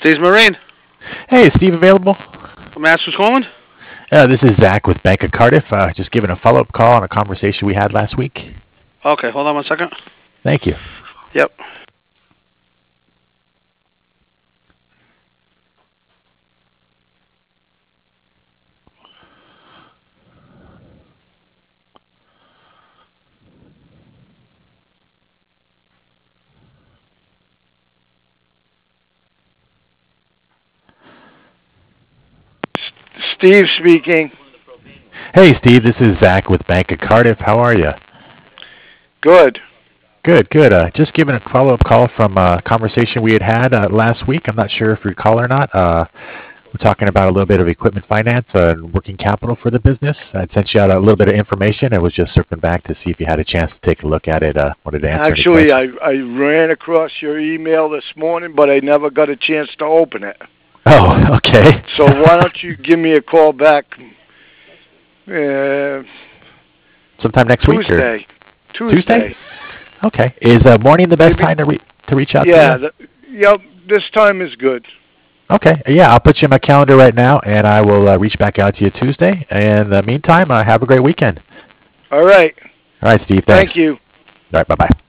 Steve's Marine. Hey, is Steve available? Masters calling? This is Zach with Bank of Cardiff. Just giving a follow-up call on a conversation we had last week. Okay, hold on one second. Thank you. Yep. Steve speaking. Hey, Steve. This is Zach with Bank of Cardiff. How are you? Good. Good, good. Just giving a follow-up call from a conversation we had last week. I'm not sure if you recall or not. We're talking about a little bit of equipment finance and working capital for the business. I'd sent you out a little bit of information. I was just circling back to see if you had a chance to take a look at it. Wanted to answer any Actually, questions. I ran across your email this morning, but I never got a chance to open it. Oh, okay. So why don't you give me a call back Sometime next week? Tuesday? Or? Tuesday? Okay. Is morning the best time to reach out to you? Yep, this time is good. Okay. Yeah, I'll put you in my calendar right now, and I will reach back out to you Tuesday. And in the meantime, have a great weekend. All right. All right, Steve. Thanks. Thank you. All right. Bye-bye.